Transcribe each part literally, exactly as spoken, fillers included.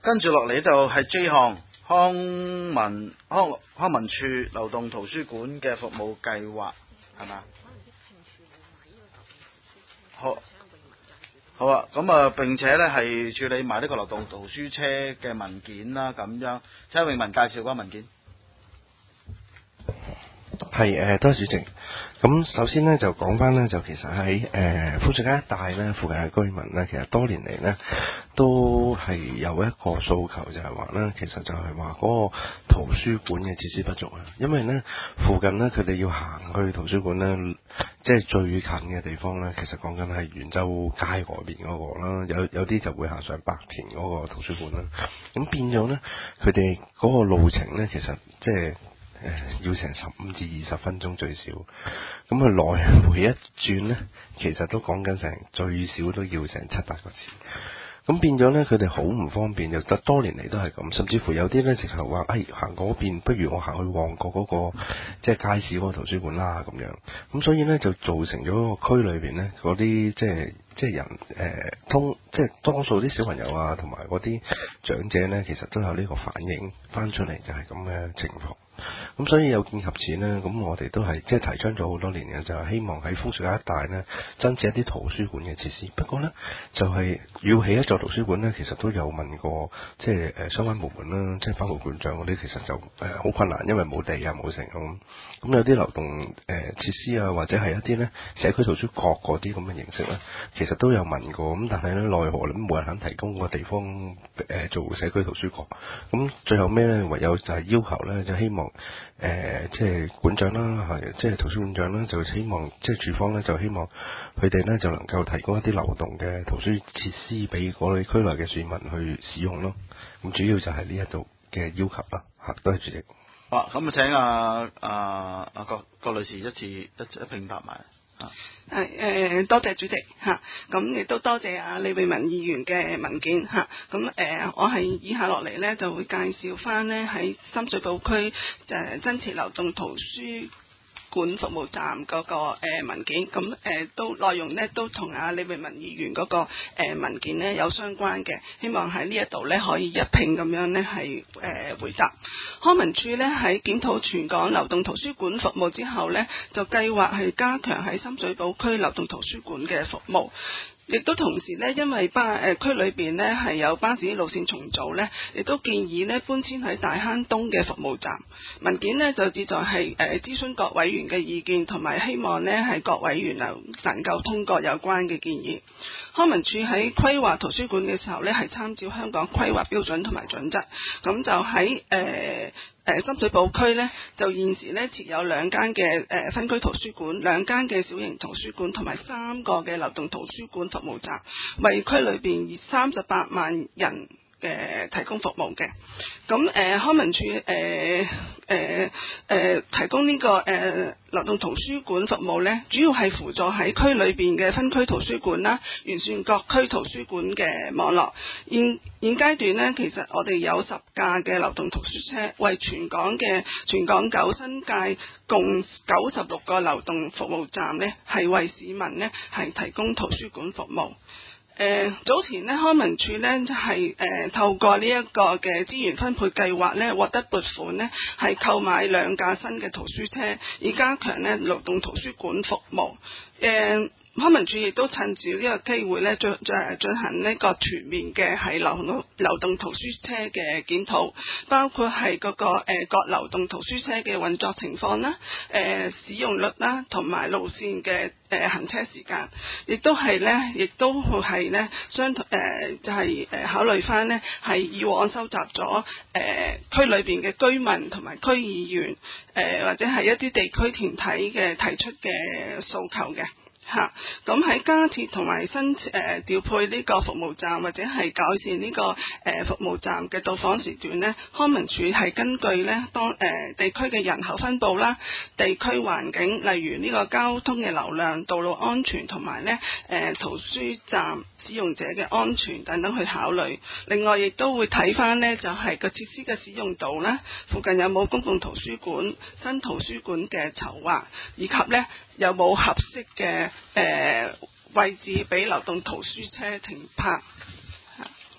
跟住落嚟就係 J 項康文康康文署流動圖書館嘅服務計劃，係嘛？好，好啊，咁啊並且咧係處理埋呢個流動圖書車嘅文件啦，咁樣請永文介紹嗰個文件。 係誒，多謝主席。咁首先呢，就講翻呢，就其實喺誒豐順街一帶呢，附近嘅居民呢，其實多年嚟呢，都係有一個訴求，就係話呢，其實就係話嗰個圖書館嘅設施不足啊。因為呢，附近呢，佢哋要行去圖書館呢，即係最近嘅地方呢，其實講緊係元州街嗰邊嗰個啦，有有啲就會行上白田嗰個圖書館啦。咁變咗呢，佢哋嗰個路程呢，其實即係。誒要成十五至二十分鐘最少，咁佢來回一轉呢，其實都講緊成最少都要成七八個字，咁變咗呢，佢哋好唔方便，就得多年嚟都係咁，甚至乎有啲呢，直頭話，誒行嗰邊，不如我行去旺角嗰個即係街市嗰個圖書館啦咁樣，咁所以呢，就造成咗個區裏邊呢，嗰啲即係即係人誒、呃、通即係多數啲小朋友啊，同埋嗰啲長者呢，其實都有呢個反應翻出嚟，就係咁嘅情況。咁所以有見及此呢，咁我哋都係即係提倡咗好多年嘅，就係、是、希望喺豐順街一帶呢，增設一啲圖書館嘅設施。不過呢，就係、是、要起一座圖書館呢，其實都有問過即係誒相關部門啦，即係包括館長嗰啲，其實就誒好、呃、困難，因為冇地啊冇成咁。咁有啲流動誒、呃、設施啊，或者係一啲呢社區圖書角嗰啲咁嘅形式呢，其實都有問過。咁但係呢，奈何呢冇人肯提供個地方誒、呃、做社區圖書角。咁最後尾呢，唯有就係要求呢，就希望。誒、呃，即係館長啦，係即係圖書館長啦，就希望即係處方咧，就希望佢哋咧就能夠提供一啲流動嘅圖書設施俾嗰啲區內嘅市民去使用咯。咁主要就係呢一度嘅要求啦。嚇，多謝主席。 好，咁啊請阿阿阿郭郭女士一次一一並答埋。 係誒、呃，多謝主席嚇，咁、啊、亦都多謝阿李永文議員嘅文件嚇，咁、啊、誒、呃，我係以下落嚟咧就會介紹翻呢喺深水埗區誒增設流動圖書館服務站嗰、那個、呃、文件，咁誒、呃、都內容呢都同阿李永文議員嗰、那個、呃、文件呢有相關嘅，希望喺呢一度呢可以一併咁樣呢係誒、呃、回答。康文署呢喺檢討全港流動圖書館服務之後呢，就計劃係加強喺深水埗區流動圖書館嘅服務。亦都同時呢，因為巴誒、呃、區裏邊呢係有巴士路線重組呢，亦都建議呢搬遷喺大坑東嘅服務站。文件呢就旨在係誒諮詢各委員嘅意見，同埋希望呢係各委員能能夠通過有關嘅建議。康文署喺規劃圖書館嘅時候呢，係參照香港規劃標準同埋準則，咁就喺誒。呃誒深水埗區呢，就現時呢設有兩間嘅誒分區圖書館，兩間嘅小型圖書館，同埋三個嘅流動圖書館服務站，為區裏邊以三十八萬人嘅提供服務嘅。咁誒、呃、康文署誒誒誒提供呢、這個誒、呃、流動圖書館服務呢，主要係輔助喺區裏邊嘅分區圖書館啦，完善各區圖書館嘅網絡。現現階段呢，其實我哋有十架嘅流動圖書車，為全港嘅全港九新界共九十六個流動服務站呢，係為市民呢係提供圖書館服務。誒、呃、早前呢，康文署呢就係、是、誒、呃、透過呢一個嘅資源分配計劃呢，獲得撥款呢係購買兩架新嘅圖書車，以加強呢流動圖書館服務。誒、呃康文署亦都趁住呢個機會咧，進進進行呢個全面嘅係流動流動圖書車嘅檢討，包括係嗰、那個誒、呃、各流動圖書車嘅運作情況啦、誒、呃、使用率啦，同埋路線嘅誒、呃、行車時間，亦都係咧，亦都會係咧相同誒就係、是、誒考慮翻呢係以往收集咗誒、呃、區裏邊嘅居民同埋區議員誒、呃、或者係一啲地區團體嘅提出嘅訴求嘅。嚇，咁喺加設同埋新誒、呃、調配呢個服務站，或者係改善呢、這個誒、呃、服務站嘅到訪時段呢，康文署係根據呢當誒、呃、地區嘅人口分佈啦、地區環境，例如呢個交通嘅流量、道路安全同埋呢誒、呃、圖書站使用者嘅安全等等去考慮。另外亦都會睇返呢就係、是、個設施嘅使用度啦，附近有冇公共圖書館、新圖書館嘅籌劃，以及呢有冇合適嘅誒、呃、位置俾流動圖書車停泊。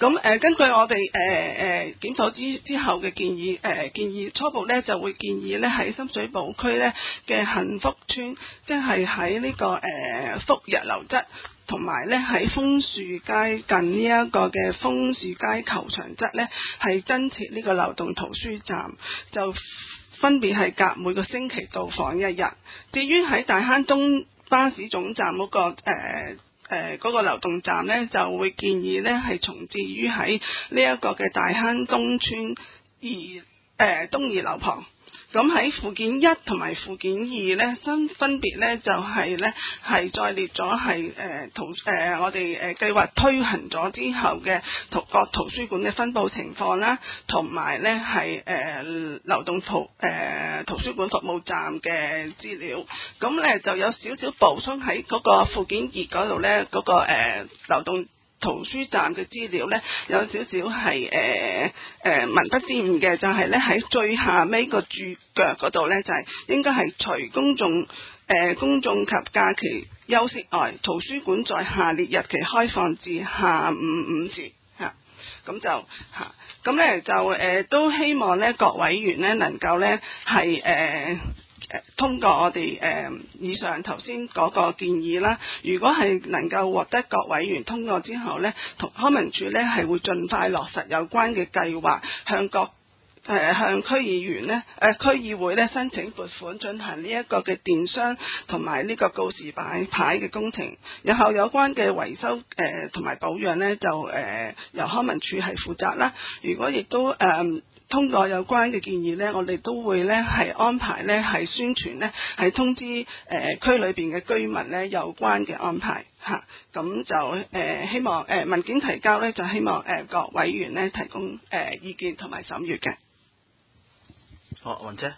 咁誒、呃、根據我哋誒誒檢討之之後嘅建議，誒、呃、建議初步咧就會建議咧喺深水埗區咧嘅幸福村，即係喺呢個誒、呃、福日樓側，同埋咧喺楓樹街近呢一個嘅楓樹街球場側咧，係增設呢個流動圖書站，就分別係隔每個星期到訪一日。至於喺大坑東巴士總站嗰、那個誒。呃誒嗰、呃那個流動站呢，就會建議呢係重置於喺呢一個嘅大坑東村二誒、呃、東二樓旁。咁喺附件一同埋附件二呢，分分別呢就係、是、呢係再列咗係誒圖誒我哋誒計劃推行咗之後嘅圖各圖書館嘅分佈情況啦，同埋呢係誒、呃、流動圖誒、呃、圖書館服務站嘅資料。咁呢就有少少補充喺嗰個附件二嗰度呢，嗰、那個誒、呃、流動圖書站嘅資料呢，有少少係誒誒文不之誤嘅，就係呢喺最下尾個注腳嗰度呢，就係、是、應該係除公眾誒、呃、公眾及假期休息外，圖書館在下列日期開放至下午五時嚇，咁、啊、就嚇，咁、啊、呢就誒、呃、都希望呢各委員呢能夠呢係誒。呃通過我哋誒、呃、以上頭先嗰個建議啦，如果係能夠獲得各委員通過之後呢，同康文署呢係會盡快落實有關嘅計劃，向各誒、呃、向區議員呢誒、呃、區議會呢申請撥款進行呢一個嘅電商同埋呢個告示擺牌嘅工程，然後有關嘅維修誒同埋保養呢，就誒、呃、由康文署係負責啦。如果亦都誒。呃通過有關嘅建議呢，我哋都會呢係安排呢係宣傳呢係通知誒、呃、區裏邊嘅居民呢有關嘅安排嚇，咁、啊、就誒、呃、希望誒、呃、文件提交呢，就希望誒、呃、各委員呢提供誒、呃、意見同埋審閱嘅。 好，雲姐。誒、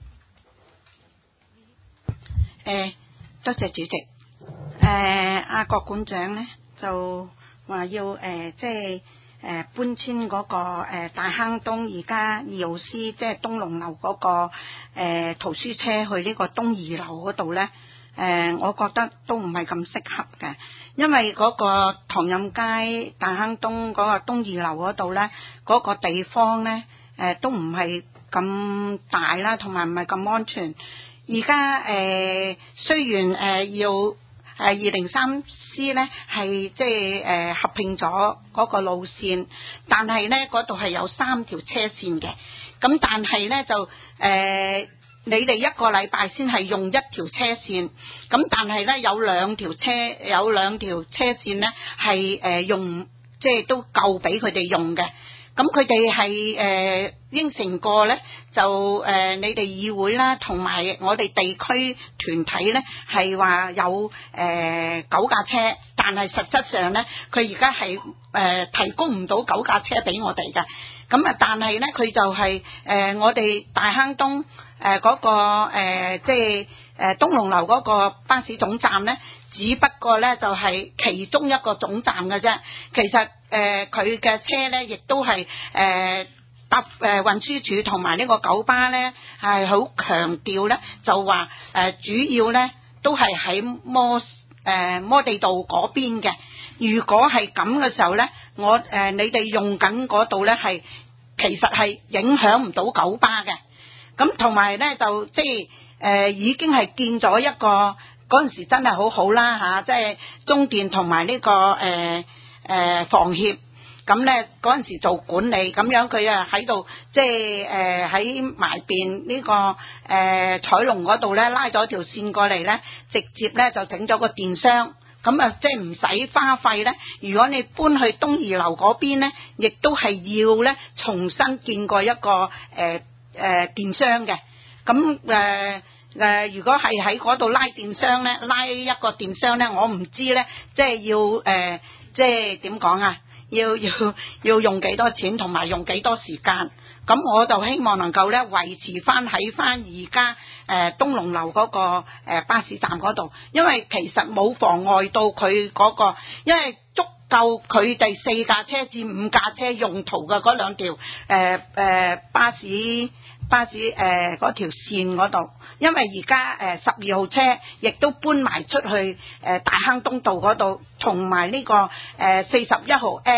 呃，多謝主席。誒、呃，阿郭館長呢就話要誒、呃、即係。誒、呃、搬遷嗰、那個、呃、大坑東而家二號 C 即係東龍樓嗰、那個、呃、圖書車去呢個東二樓嗰度呢，誒、呃、我覺得都唔係咁適合嘅，因為嗰個唐蔭街大坑東嗰個東二樓嗰度呢，嗰、那個地方呢，誒、呃、都唔係咁大啦，同埋唔係咁安全。而家誒雖然誒、呃、要誒二零三 C 咧係即係誒合併咗嗰個路線，但係咧嗰度係有三條車線嘅，咁但係咧就誒、呃、你哋一個禮拜先係用一條車線，咁但係咧有兩條車有兩條車線咧係誒用即係都夠俾佢哋用嘅。咁佢哋係誒應承過咧，就誒、呃、你哋議會啦，同埋我哋地區團體咧，係話有誒、呃、九架車，但係實質上咧，佢而家係誒提供唔到九架車俾我哋嘅。咁啊，但係咧，佢就係、是、誒、呃、我哋大坑東誒嗰、呃那個、呃、即係誒東龍樓嗰個巴士總站咧，只不過咧就係、是、其中一個總站嘅啫。其實誒佢嘅車咧，亦都係誒搭誒運輸署同埋呢個九巴咧，係好強調咧，就話誒、呃、主要咧都係喺摩誒摩地道嗰邊嘅。如果係咁嘅時候咧，我誒、呃、你哋用緊嗰度咧係其實係影響唔到九巴嘅。咁同埋咧就即係誒、呃、已經係建咗一個嗰陣時真係好好啦嚇，即係中電同埋呢個誒。呃誒、呃、房協咁咧嗰陣時做管理，咁樣佢啊喺度即係誒喺埋邊呢個誒、呃、彩龍嗰度咧拉咗條線過嚟咧，直接咧就整咗個電箱，咁啊即係唔使花費咧。如果你搬去東二樓嗰邊咧，亦都係要咧重新建過一個誒誒、呃呃、電箱嘅。咁誒誒，如果係喺嗰度拉電箱咧，拉一個電箱咧，我唔知咧，即係要誒。呃即係點講啊？要要要用幾多錢，同埋用幾多時間？咁我就希望能夠咧維持翻喺翻而家誒東龍樓嗰個誒、呃、巴士站嗰度，因為其實冇妨礙到佢嗰、嗰個，因為足夠佢哋四架車至五架車用途嘅嗰兩條誒誒、呃呃、巴士巴士誒嗰、呃、條線嗰度。因為而家誒十二號車亦都搬埋出去誒、呃、大坑東道嗰度，同埋呢個誒四十一號 M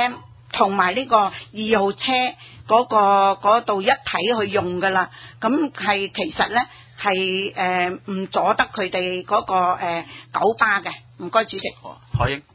同埋呢個二號車嗰、個嗰度一體去用噶啦。咁係其實咧係誒唔阻得佢哋嗰個誒、呃、九巴嘅。唔該，主席。 海英，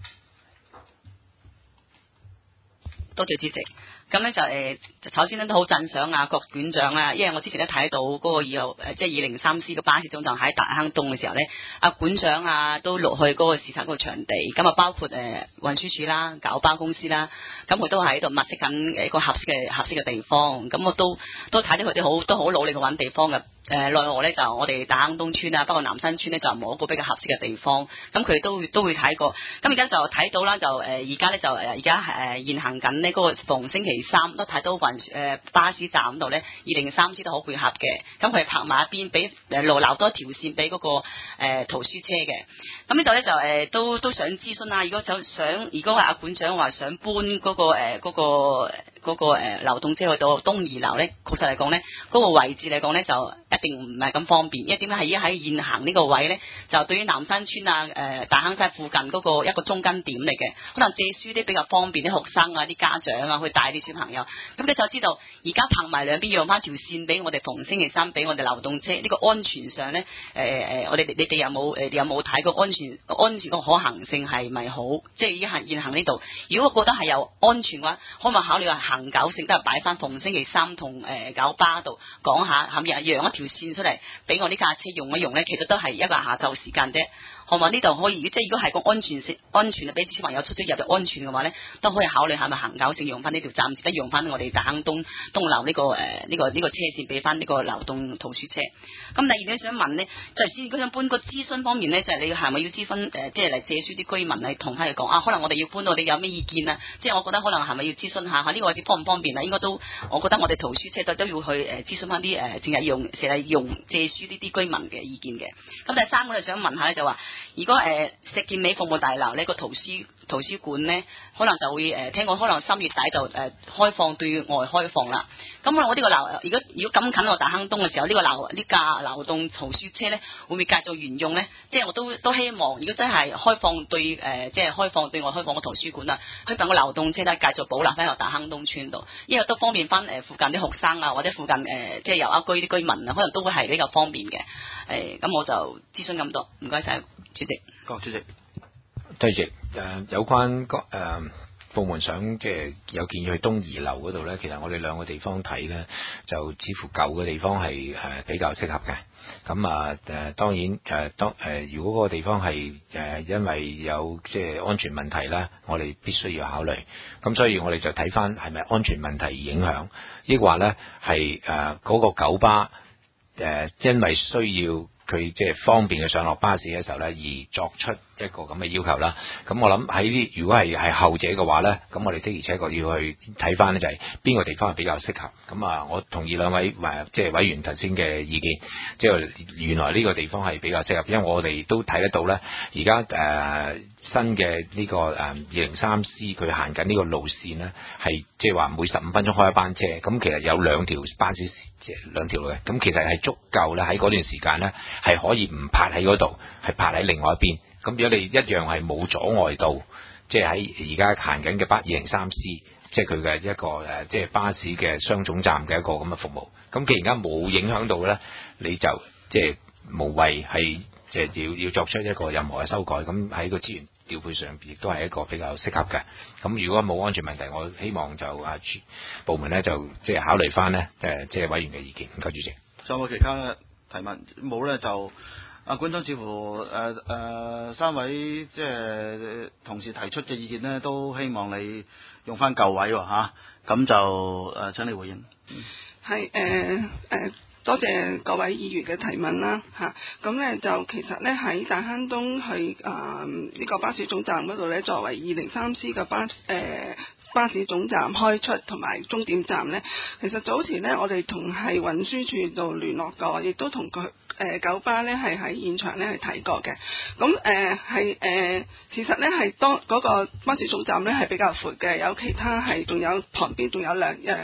多謝主席。咁咧就誒、呃，首先咧都好讚賞啊郭館長啦，因為我之前咧睇到嗰個二號誒，即係二零三 C 嘅巴士總站喺大坑東嘅時候咧，阿館長啊都落去嗰個視察嗰個場地，咁啊包括誒、呃、運輸署啦、九巴公司啦，咁佢都喺度物色緊一個合適嘅合適嘅地方，咁我都都睇到佢哋好都好努力去揾地方嘅。誒內河咧就我哋大坑東村啊，包括南新村咧就冇一個比較合適嘅地方，咁佢都都會睇過。咁而家就睇到啦，就誒而家咧就誒而家誒現行緊呢嗰個逢星期三都睇到運誒、呃、巴士站度咧二零三 C 都好配合嘅，咁佢係泊埋一邊，俾誒路留多一條線俾嗰、那個誒、呃、圖書車嘅。咁呢度咧就誒、呃、都都想諮詢啊，如果想想如果話阿館長話想搬嗰、那個誒嗰、呃那個嗰、那個誒、呃、流動車去到東二樓咧，確實嚟講咧嗰個位置嚟講咧就一定唔係咁方便，因為點解係而家喺現行呢個位咧，就對於南山村啊、誒、呃、大坑西附近嗰個一個中間點嚟嘅，可能借書啲比較方便啲學生啊、啲家長啊去帶啲小朋友。咁你就知道而家泊埋兩邊讓翻條線俾我哋逢星期三俾我哋流動車，呢、這個安全上咧誒誒，我哋你哋有冇誒有冇睇過安全安全個可行性係咪好？即係而家係現行呢度，如果我覺得係有安全嘅話，可唔可以考慮話恒久性都係擺翻逢星期三同誒九巴度講下，係咪讓一條線出嚟俾我呢架車用一用咧？其實都係一個下晝時間啫，好嘛？呢度可以，即係如果係個安全性安全啊，俾小朋友出出入入安全嘅話咧，都可以考慮係咪恒久性用翻呢條，暫時都用翻我哋大坑東東樓呢、這個誒呢、呃這個呢、這個車線俾翻呢個流動圖書車。咁第二點想問咧，就係先嗰想搬個諮詢方面咧，就係、是、你係咪要諮詢誒、呃，即係嚟借書啲居民嚟同翻佢講啊？可能我哋要搬，我哋有咩意見啊？即係我覺得可能係咪要諮詢下？呢、這個位置方唔方便啊？應該都，我覺得我哋圖書車都都要去誒諮詢翻啲誒，淨係用成日用借書呢啲居民嘅意見嘅。咁第三我哋想問下咧，就話如果誒、呃、石硤尾服務大樓呢個圖書圖書館咧，可能就會誒、呃、聽講可能三月底就誒、呃、開放對外開放啦。咁我我呢個流，如果如果咁近我大坑東嘅時候，呢、這個流呢架流動圖書車咧，會唔會繼續沿用咧？即係我都都希望，如果真係開放對誒、呃，即係開放對外開放個圖書館啊，可以等個流動車咧繼續保留喺個大坑東村度，因為都方便翻誒附近啲學生啊，或者附近誒、呃、即係遊客區啲居民啊，可能都會係比較方便嘅。誒、呃，咁我就諮詢咁多，唔該晒主席。 郭主席， 多謝誒有關誒。呃部門想即係有建議去東二樓嗰度咧，其實我哋兩個地方睇咧，就似乎舊嘅地方係誒比較適合嘅。咁啊誒當然誒當誒如果嗰個地方係誒因為有即係安全問題咧，我哋必須要考慮。咁所以我哋就睇翻係咪安全問題而影響，抑或咧係誒嗰個九巴誒因為需要佢即係方便嘅上落巴士嘅時候咧，而作出一個咁嘅要求啦。咁我諗喺呢，如果係係後者嘅話咧，咁我哋的而且確要去睇翻咧，就係邊個地方係比較適合。咁啊，我同意兩位誒即係委員頭先嘅意見，即係原來呢個地方係比較適合，因為我哋都睇得到咧，而家誒新嘅呢個誒二零三 C 佢行緊呢個路線咧，係即係話每十五分鐘開一班車，咁其實有兩條巴士即係兩條路嘅，咁其實係足夠咧喺嗰段時間咧係可以唔泊喺嗰度，係泊喺另外一邊。咁如果你一樣係冇阻礙到，即係喺而家行緊嘅巴二零三 C，即係佢嘅一個誒，即係巴士嘅雙總站嘅一個咁嘅服務。咁既然間冇影響到咧，你就即係無謂係即係要要作出一個任何嘅修改。咁喺個資源調配上亦都係一個比較適合嘅。咁如果冇安全問題，我希望就啊部門咧就即係考慮翻咧誒，即係委員嘅意見。唔該主席。 仲有冇其他嘅提問？冇咧就。阿館長似乎誒誒、呃呃、三位即係同事提出嘅意見呢，都希望你用翻舊位喎嚇，咁、啊、就誒、呃、請你回應。 係誒誒，多謝各位議員嘅提問啦嚇。咁、啊、咧就其實咧喺大坑東去誒呢、呃這個巴士總站嗰度咧，作為二零三 C 嘅巴誒。呃巴士總站開出同埋終點站呢，其實早前呢，我哋同係運輸處度聯絡過，亦都同佢誒九巴呢係喺現場呢係睇過嘅。咁誒係誒，其實呢係當嗰個巴士總站呢係比較闊嘅，有其他係仲有旁邊仲有兩誒。呃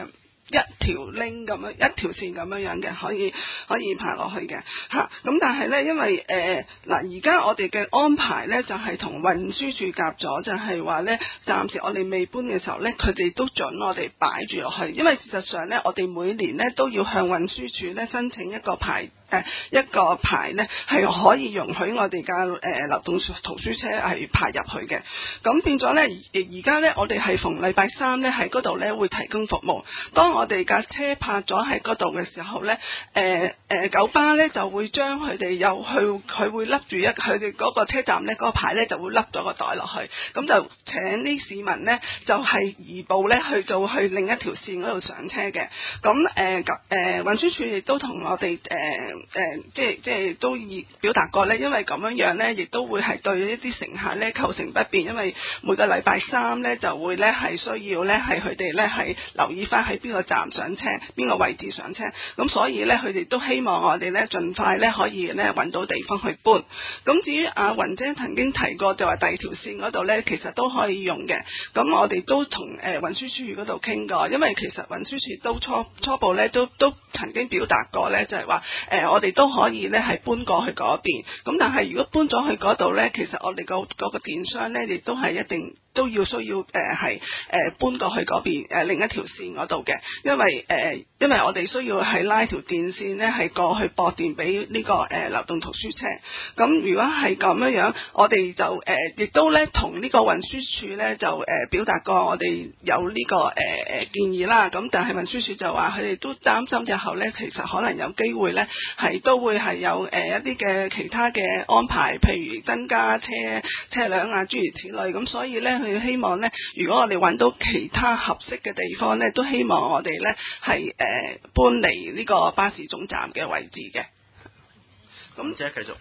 一條 link 咁樣一條線咁樣樣嘅，可以可以排落去嘅嚇。咁、啊、但係咧，因為誒嗱而家我哋嘅安排咧就係同運輸署夾咗，就係話咧暫時我哋未搬嘅時候咧，佢哋都準我哋擺住落去，因為事實上咧我哋每年咧都要向運輸署咧申請一個牌。誒一個牌咧係可以容許我哋架誒流動圖書車係排入去嘅，咁變咗咧而而家咧我哋係逢禮拜三咧喺嗰度咧會提供服務。當我哋架車泊咗喺嗰度嘅時候咧，誒、呃、誒九巴咧就會將佢哋又去佢會笠住一佢哋嗰個車站咧嗰個牌咧就會笠咗個袋落去，咁就請啲市民咧就係、是、移步咧去做去另一條線嗰度上車嘅。咁誒誒運輸署亦都同我哋誒。呃誒、呃，即係即係都已表達過咧，因為咁樣樣咧，亦都會係對一啲乘客咧構成不便，因為每個禮拜三咧就會咧係需要咧係佢哋咧係留意翻喺邊個站上車，邊個位置上車，咁所以咧佢哋都希望我哋咧盡快咧可以咧揾到地方去搬。咁至於阿雲姐曾經提過就話第二條線嗰度咧，其實都可以用嘅。咁我哋都同誒運輸署嗰度傾過，因為其實運輸署都初初步咧都都曾經表達過咧，就係話誒。我哋都可以咧係搬過去嗰邊，咁但係如果搬咗去嗰度咧，其實我哋個嗰個電商咧亦都係一定都要需要誒係誒搬過去嗰邊誒、呃、另一條線嗰度嘅，因為誒、呃、因為我哋需要係拉條電線咧係過去駁電俾呢、這個誒、呃、流動圖書車。咁如果係咁樣樣，我哋就誒亦、呃、都咧同呢個運輸署咧就誒、呃、表達過我哋有呢、這個誒誒、呃、建議啦。咁但係運輸署就話佢哋都擔心日後咧其實可能有機會咧係都會係有誒、呃、一啲嘅其他嘅安排，譬如增加車車輛啊諸如此類。咁所以咧佢希望咧，如果我哋揾到其他合適嘅地方咧，都希望我哋咧係誒搬離呢個巴士總站嘅位置嘅。咁即係繼續。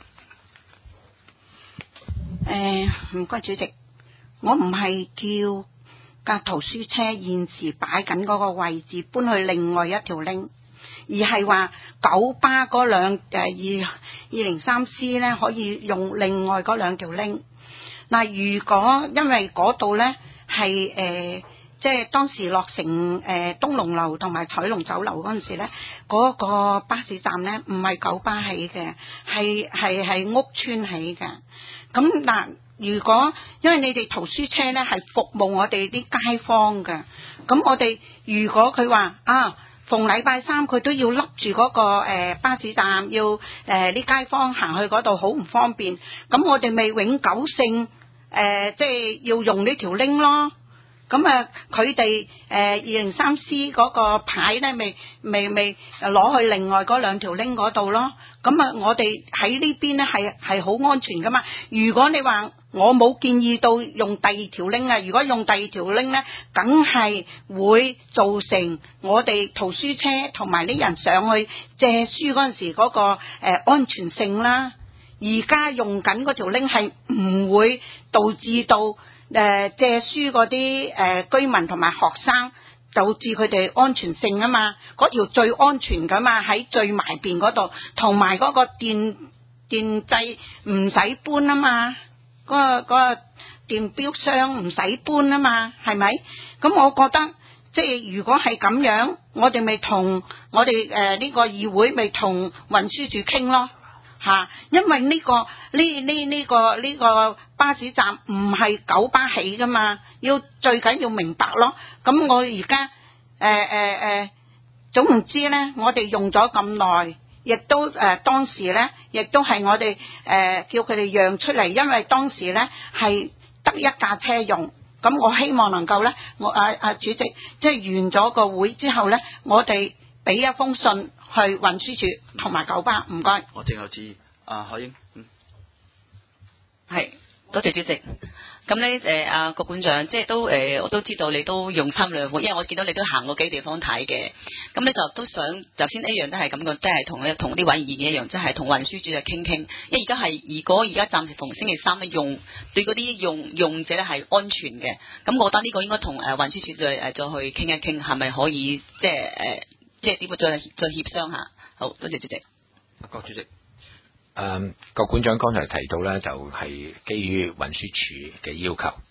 誒，唔該主席，我唔係叫架圖書車現時擺緊嗰個位置搬去另外一條 link，而係話九巴嗰兩誒二二零三 C 咧可以用另外嗰兩條 link。嗱，如果因為嗰度咧係誒，即係當時落成誒、呃、東龍樓同埋彩龍酒樓嗰陣時咧，嗰、嗰個巴士站咧唔係九巴起嘅，係係係屋邨起嘅。咁嗱，如果因為你哋圖書車咧係服務我哋啲街坊嘅，咁我哋如果佢話啊，逢禮拜三佢都要笠住嗰個誒巴士站，要誒啲街坊行去嗰度好唔方便，咁我哋咪永久性誒即係要用呢條 link 咯。咁啊，佢哋誒二零三 C 嗰個牌咧，未未未攞去另外嗰兩條 link 嗰度咯。咁啊，我哋喺呢邊咧係係好安全噶嘛。如果你話我冇建議到用第二條 link 啊，如果用第二條 link 咧，梗係會造成我哋圖書車同埋啲人上去借書嗰陣時嗰個誒安全性啦。而家用緊嗰條 link 係唔會導致到誒、呃、借書嗰啲誒居民同埋學生導致佢哋安全性啊嘛，嗰條最安全噶嘛，喺最埋邊嗰度，同埋嗰個電電掣唔使搬啊嘛，嗰、嗰個、嗰個電錶箱唔使搬啊嘛，係咪？咁我覺得即係如果係咁樣，我哋咪同我哋誒呢個議會咪同運輸署傾咯。吓、啊，因為呢、這個呢呢呢個呢、這個巴士站唔係九巴起噶嘛，要最緊要明白咯。咁我而家誒誒誒，總唔知咧，我哋用咗咁耐，亦都誒、呃、當時咧，亦都係我哋誒、呃、叫佢哋讓出嚟，因為當時咧係得一架車用。咁我希望能夠咧，我啊啊主席，即係完咗個會之後咧，我哋俾一封信去運輸署同埋九巴，唔該。 我正有旨意，啊海英，嗯， 係，多謝主席。咁咧誒，阿、呃、郭館長，即係都誒、呃，我都知道你都用心良苦，因為我見到你都行過幾個地方睇嘅。咁你就都想，頭先一樣都係咁講，即係同咧同呢位議員一樣，即係同運輸署就傾傾。因為而家係，如果而家暫時逢星期三咧用，對嗰啲用用者咧係安全嘅。咁我覺得呢個應該同誒運輸署再誒再去傾一傾，係咪可以即係誒？呃即係點樣再再協商下？好多謝主席。 郭主席， 誒，郭館長剛才提到咧，就係、是、基於運輸署嘅要求，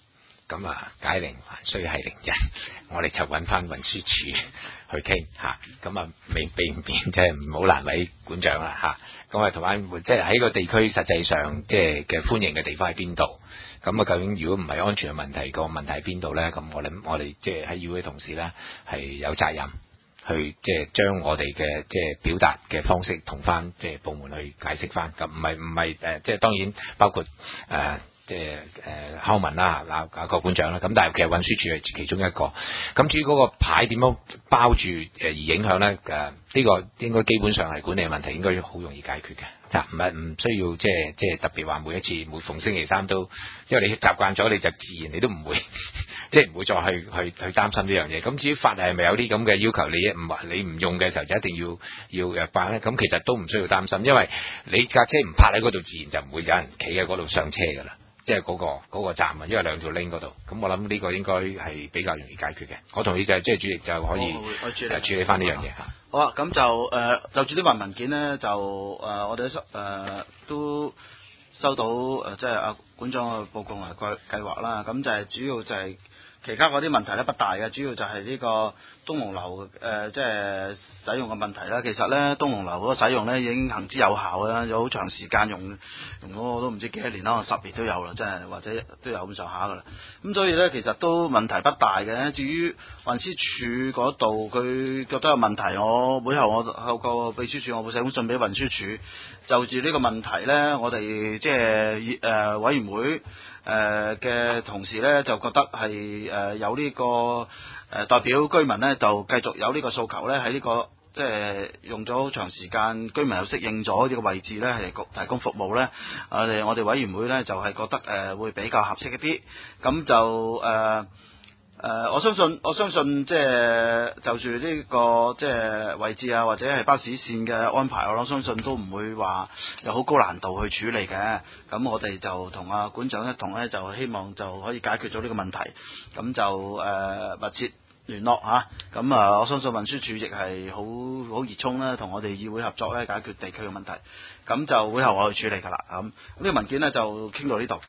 咁啊解鈴還須繫鈴人，我哋就揾翻運輸署去傾嚇，咁啊未避唔免即係唔好難為館長啦嚇，咁啊同埋即係喺個地區實際上即係嘅歡迎嘅地方喺邊度？咁啊究竟如果唔係安全嘅問題，個問題喺邊度咧？咁我諗我哋即係喺議會同事咧係有責任去即係將我哋嘅即係表達嘅方式同翻即係部門去解釋翻，咁唔係唔係誒即係當然包括誒。呃即係誒康文啦，嗱阿郭館長啦，咁但係其實運輸署係其中一個。咁至於嗰個牌點樣包住誒而影響咧？誒、呃、呢、呢個應該基本上係管理問題，應該好容易解決嘅。嗱，唔係唔需要即係即係特別話每一次每逢星期三都，因為你習慣咗，你就自然你都唔會即係唔會再去去去擔心呢樣嘢。咁至於法例係咪有啲咁嘅要求，你唔你唔用嘅時候就一定要要誒辦咧？咁其實都唔需要擔心，因為你架車唔泊喺嗰度，自然就唔會有人企喺嗰度上車㗎啦。即係嗰個嗰個站啊，因為兩條 link 嗰度，咁我諗呢個應該係比較容易解決嘅。我同意就係即係主席就可以誒處理翻呢樣嘢嚇。 好啊，咁就誒、呃、就住呢份文件呢，就誒、呃、我哋誒、呃、都收到誒即係阿館長嘅報告同埋計計劃啦。咁就係主要就係、是。其他嗰啲問題咧不大嘅，主要就係呢個東龍樓誒即係使用嘅問題啦。其實咧東龍樓嗰個使用咧已經行之有效啦，有好長時間用用咗我都唔知幾多年啦，十年都有啦，真係或者都有咁上下噶啦。咁所以咧其實都問題不大嘅。至於運輸署嗰度佢覺得有問題，我會後我透過秘書處我會寫封信俾運輸署，就住呢個問題咧，我哋即係誒委員會。誒嘅、呃、同事咧就覺得係誒、呃、有呢、這個誒、呃、代表居民咧就繼續有呢個訴求咧喺呢、這個即係用咗好長時間，居民又適應咗呢個位置咧係提供服務咧，我哋我哋委員會咧就係、是、覺得誒、呃、會比較合適一啲，咁就誒。呃誒、呃，我相信我相信即係就住呢、這個即係位置啊，或者係巴士線嘅安排，我諗相信都唔會話有好高難度去處理嘅。咁我哋就同阿館長一同咧，就希望就可以解決咗呢個問題。咁就誒、呃、密切聯絡嚇。咁啊，我相信運輸署亦係好好熱衷咧，同我哋議會合作咧，解決地區嘅問題。咁就會後我去處理㗎啦。咁呢個文件咧就傾到呢度。